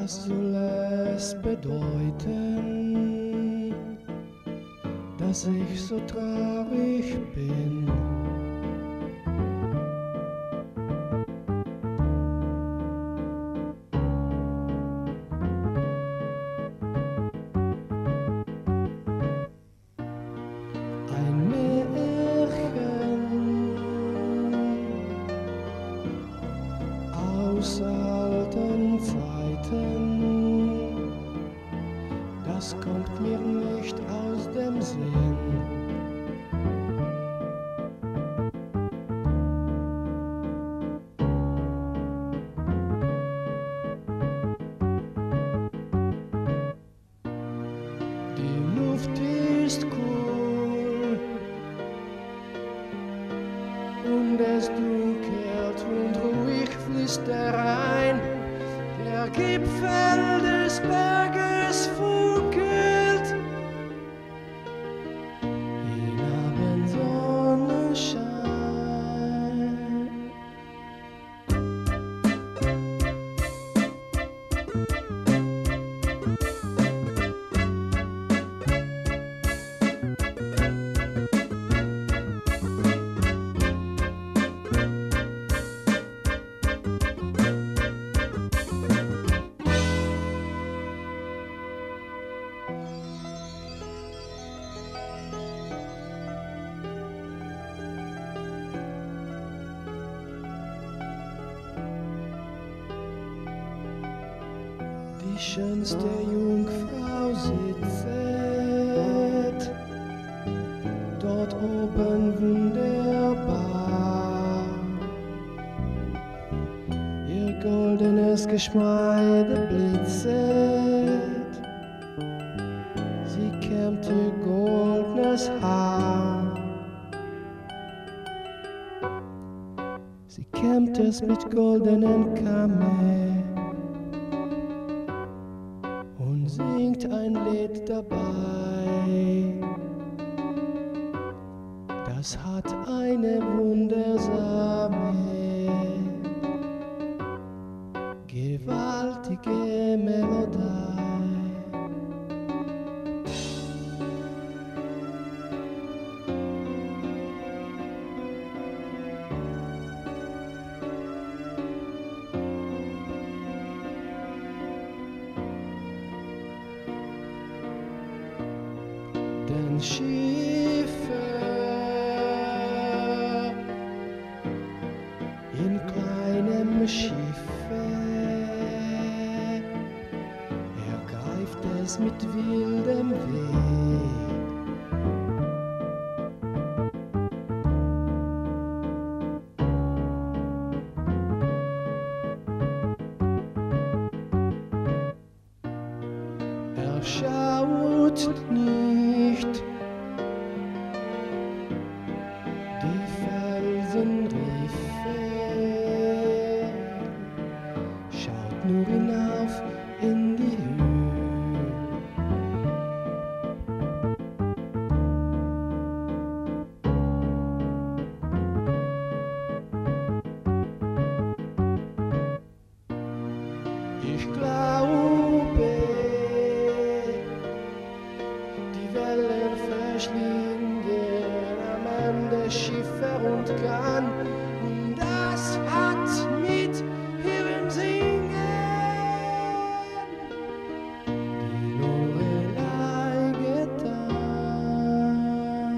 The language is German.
Was soll es bedeuten, dass ich so traurig bin? Ein Märchen aus alten Zeiten, das kommt mir nicht aus dem Sinn. Die Luft ist cool und es dunkelt und ruhig fließt herein. Der Gipfel des Berges funkelt in Abendsonnenschein. Die schönste Jungfrau sitzt dort oben wunderbar. Ihr goldenes Geschmeide blitzet, sie kämmt ihr goldenes Haar. Sie kämmt es mit goldenen Kamme und singt ein Lied dabei. Das hat eine wundersame, gewaltige Melodie. Denn Schiffe in kleinem Schiffe ergreift es mit wildem Weg. Er schaut nicht die Felsenriffe, schaut nur hinauf in die Höhe. Ich glaube, die Wellen verschlingen am Ende Schiffe und Kahn, und das hat mit ihrem Singen die Lorelei getan.